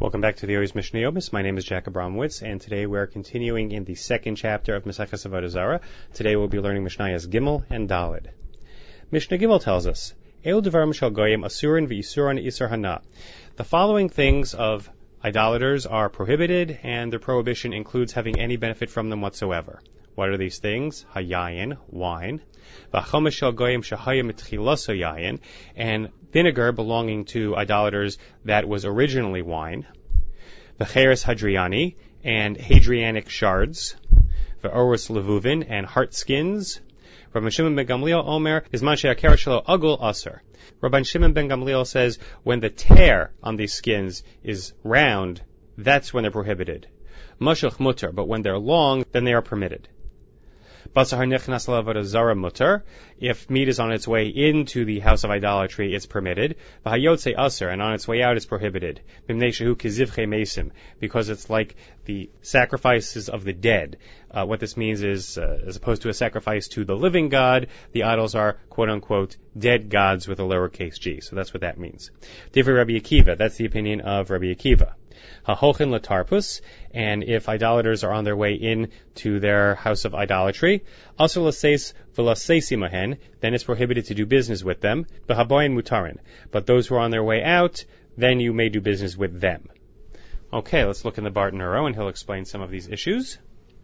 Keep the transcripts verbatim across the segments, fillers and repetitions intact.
Welcome back to the Ory's Mishnah Yomis. My name is Jack Abramowitz, and today we're continuing in the second chapter of Maseches Avodah Zarah. Today we'll be learning Mishnayos Gimel and Daled. Mishnah Gimel tells us, Elu devarim shel goyim asurin v'isuran isur hana. The following things of idolaters are prohibited, and their prohibition includes having any benefit from them whatsoever. What are these things? Hayayin, wine, v'chomesh shel goyim shehaya mitchilaso yayin, and vinegar belonging to idolaters that was originally wine, v'cheres hadriani, and hadrianic shards, v'orus levuvin, and heart skins. Rabban Shimon ben Gamliel Omer is manshei akeret shelo agul aser. Rabban Shimon ben Gamliel says when the tear on these skins is round, that's when they're prohibited. Mashach mutter, but when they're long, then they are permitted. Basar nechnas l'avodah zara mutter. If meat is on its way into the house of idolatry, it's permitted. V'hayotze aser, and on its way out, it's prohibited. Bimnei shehu kizivchei mesim, because it's like the sacrifices of the dead. Uh, what this means is, uh, as opposed to a sacrifice to the living God, the idols are quote unquote dead gods with a lowercase g. So that's what that means. Divrei Rabbi Akiva, that's the opinion of Rabbi Akiva. Hahochin latarpus, and if idolaters are on their way in to their house of idolatry, asur laseis v'laseisi mahen, then it's prohibited to do business with them. B'haboyin mutarin, but those who are on their way out, then you may do business with them. Okay, let's look in the Barton Uro, and he'll explain some of these issues.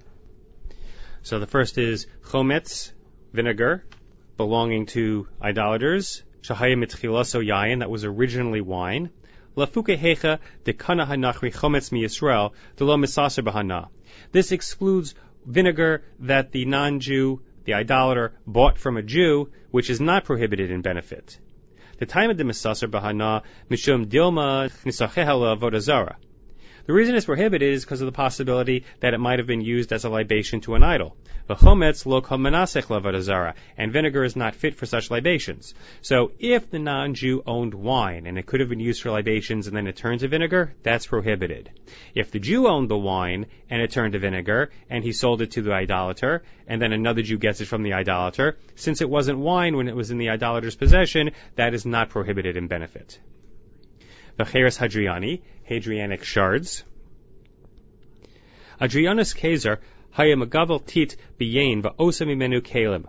So the first is chometz, vinegar, belonging to idolaters. Shahaya mitchilaso yayin, that was originally wine. Lafuke hecha dekana hanachri chometz mi Yisrael delo misaser bahana. This excludes vinegar that the non-Jew, the idolater, bought from a Jew, which is not prohibited in benefit. The time of the misaser bahana mishum dilma nisacheha la'avodah zarah. The reason it's prohibited is because of the possibility that it might have been used as a libation to an idol. V'chometz lo kol menasech la'avodah zarah, and vinegar is not fit for such libations. So if the non-Jew owned wine and it could have been used for libations and then it turned to vinegar, that's prohibited. If the Jew owned the wine and it turned to vinegar and he sold it to the idolater and then another Jew gets it from the idolater, since it wasn't wine when it was in the idolater's possession, that is not prohibited in benefit. V'cheres hadriani, hadrianic shards. Adrianus Caesar haya magavel tit biyain va'osa mimenu kalim.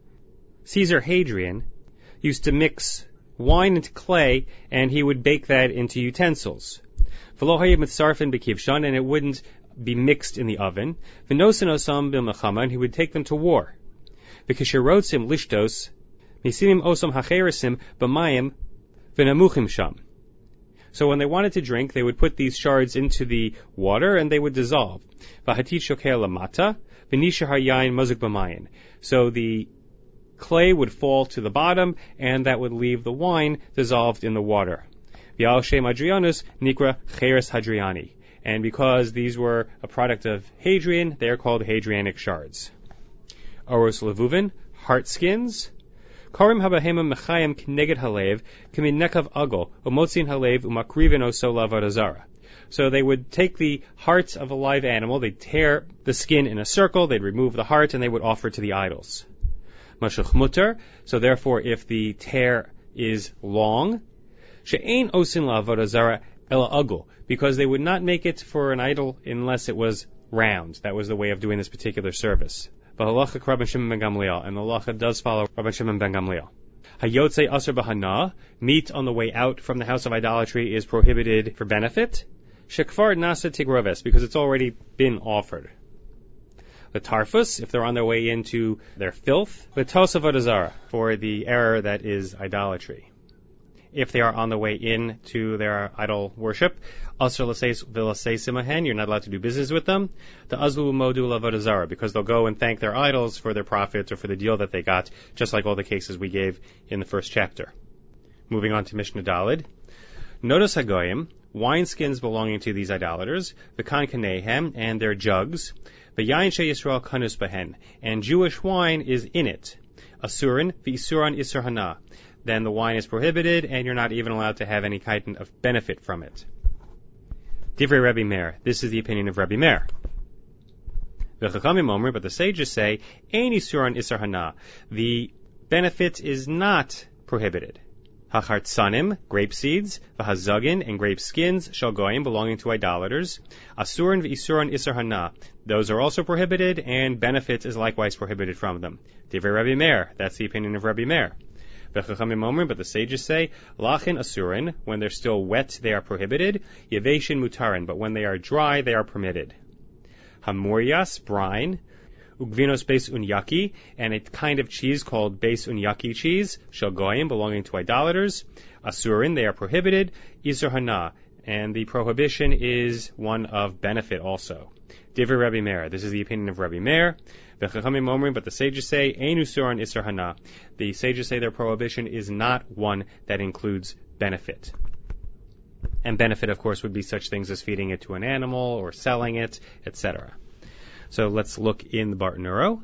Caesar Hadrian used to mix wine into clay, and he would bake that into utensils. V'lo haya mitzarfen b'kivshan, and it wouldn't be mixed in the oven. V'nosen osam b'machama, and he would take them to war. V'kisherotzim lishtos misimim osam hacheresim b'mayim v'namuchim sham. So when they wanted to drink, they would put these shards into the water and they would dissolve. V'hatit shokeh lamata, v'nisha hayayin mazuk b'mayin. So the clay would fall to the bottom and that would leave the wine dissolved in the water. V'al shem Hadrianus nikra cheres hadriani. And because these were a product of Hadrian, they are called Hadrianic shards. Oros levuvin, heart skins. Karim habahema mechayim kneged halev kamin nekav agol umotzin halev umakrivin oso la'avodah zarah. So they would take the heart of a live animal, they'd tear the skin in a circle, they'd remove the heart, and they would offer it to the idols. Mashach mutter, so therefore if the tear is long, she'ein osin la'avodah zarah ela agol, because they would not make it for an idol unless it was round. That was the way of doing this particular service. The halacha Rabban Shimon ben Gamliel, and the halacha does follow Rabban Shimon ben Gamliel. Hayotze aser bahana, meat on the way out from the house of idolatry is prohibited for benefit. Shekfar nasa tigroves, because it's already been offered. The tarfus, if they're on their way into their filth. The tos avodah zarah, for the error that is idolatry. If they are on the way in to their idol worship, asur l'seis v'laseisim mahen, you're not allowed to do business with them. The azlu modu l'avodah zarah, because they'll go and thank their idols for their profits or for the deal that they got, just like all the cases we gave in the first chapter. Moving on to Mishnah Daled. Notice hagoyim, wineskins belonging to these idolaters, the kan kanehem, and their jugs, the yain she Yisrael kanus bahen, and Jewish wine is in it. Asurin v'isuran isur hana. Then the wine is prohibited, and you're not even allowed to have any kind of benefit from it. Divrei Rabbi Meir. This is the opinion of Rabbi Meir. But the sages say, Ein isuran isur hana. The benefit is not prohibited. Hachartsanim, grape seeds, v'hazagin, and grape skins, shall goyim, belonging to idolaters. Asurin v'isuran isar hana, those are also prohibited, and benefit is likewise prohibited from them. Divrei Rabbi Meir, that's the opinion of Rabbi Meir. V'chachamim omrim, but the sages say, lachin asurin, when they're still wet, they are prohibited. Yeveshin mutarin, but when they are dry, they are permitted. Hamurias, brine. Ugvinos beis unyaki, and a kind of cheese called beis unyaki cheese, shel goyim, belonging to idolaters. Asurin, they are prohibited. Isur hana, and the prohibition is one of benefit also. Divrei Rabbi Meir, this is the opinion of Rabbi Meir. V'chachamim omrim, but the sages say, ein usuran isur hana. The sages say their prohibition is not one that includes benefit. And benefit, of course, would be such things as feeding it to an animal or selling it, et cetera. So let's look in the Bartanuro.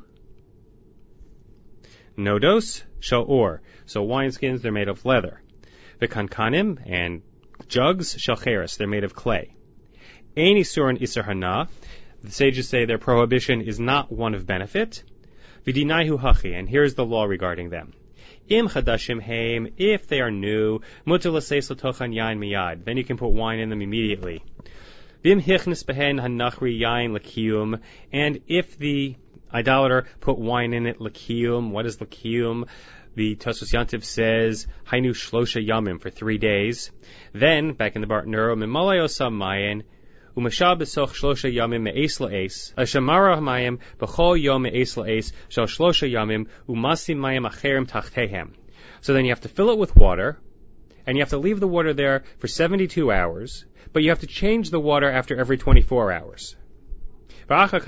Nodos, shel or. So wineskins, they're made of leather. V'kankanim, and jugs, shel cheres, they're made of clay. Ein isurin isur hana. The sages say their prohibition is not one of benefit. V'dinaihu hachi, and here's the law regarding them. Im chadashim heim, if they are new, mutar l'seis l'tochan yain miyad, then you can put wine in them immediately. Vim hichnis behen hanachri yain l'kiyum, and if the idolater put wine in it l'kiyum, what is l'kiyum? The Tosfos Yantiv says hainu shlosha yamim, for three days. Then back in the Bartanuro, mimalay osam mayin u'mashab besoch shlosha yamim me'es la'es ashamara mayim b'chol yom me'es la'es shal shlosha yamim u'masim mayim acherim tachtehem. So then you have to fill it with water, and you have to leave the water there for seventy-two hours, but you have to change the water after every twenty-four hours. And after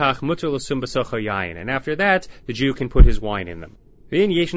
that, the Jew can put his wine in them. And if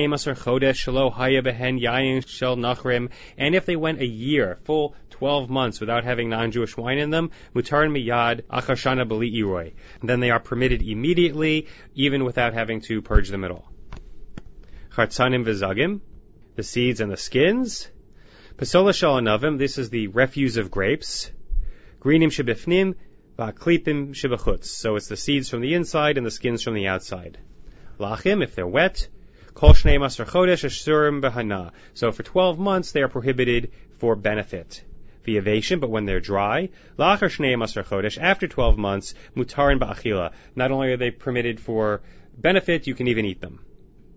they went a year, full twelve months, without having non-Jewish wine in them, mutar miyad achashana b'li iroy, then they are permitted immediately, even without having to purge them at all. Chartsanim v'zagim, the seeds and the skins. Pasola shalanavim, this is the refuse of grapes. Greenim shebifnim, va'klipim shebachutz, so it's the seeds from the inside and the skins from the outside. Lachim, if they're wet. Kol shnei masar chodesh asurim b'hana, so for twelve months they are prohibited for benefit. V'yaveshim, but when they're dry. Lachar shnei masar chodesh, after twelve months, mutarin ba'achila, not only are they permitted for benefit, you can even eat them.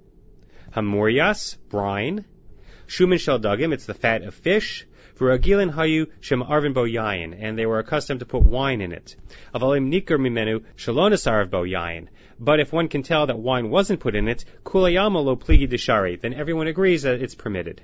Hamurias, brine. Shumin shel dagim, it's the fat of fish. V'ragilin hayu shem arvin bo yayin, and they were accustomed to put wine in it. Avalim nikar mimenu shalon asarav bo yayin. But if one can tell that wine wasn't put in it, kulayama lo pligi deshari, then everyone agrees that it's permitted.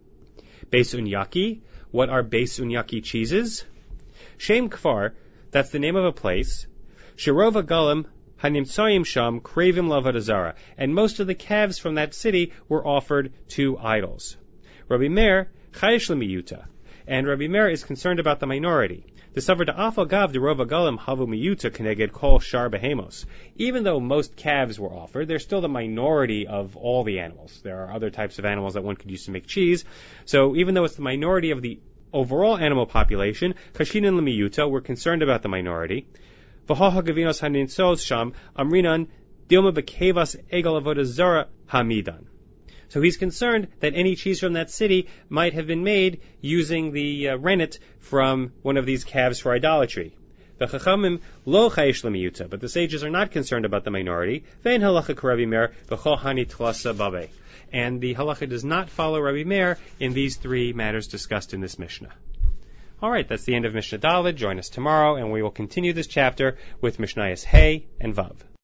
Beis unyaki, what are beis unyaki cheeses? Shem kfar, that's the name of a place. Shirova galim hanimtsayim sham kravim lavadazara, and most of the calves from that city were offered to idols. Rabbi Meir chayish lemiyuta, and Rabbi Meir is concerned about the minority. The savar da'afal gav de rova galim havu miyuta keneged kol shar behemos. Even though most calves were offered, they're still the minority of all the animals. There are other types of animals that one could use to make cheese. So even though it's the minority of the overall animal population, chashinan lemiyuta, we're concerned about the minority. V'ha hagavinos haninsos sham amrinan dilma bekevas egal avodah zara hamidan. So he's concerned that any cheese from that city might have been made using the uh, rennet from one of these calves for idolatry. The chachamim lo chayish lemiyuta, but the sages are not concerned about the minority. Vein halacha k'Rabbi Meir v'chol hani tlasa babe, and the halacha does not follow Rabbi Meir in these three matters discussed in this Mishnah. All right, that's the end of Mishnah Daled. Join us tomorrow, and we will continue this chapter with Mishnayos Hey and Vav.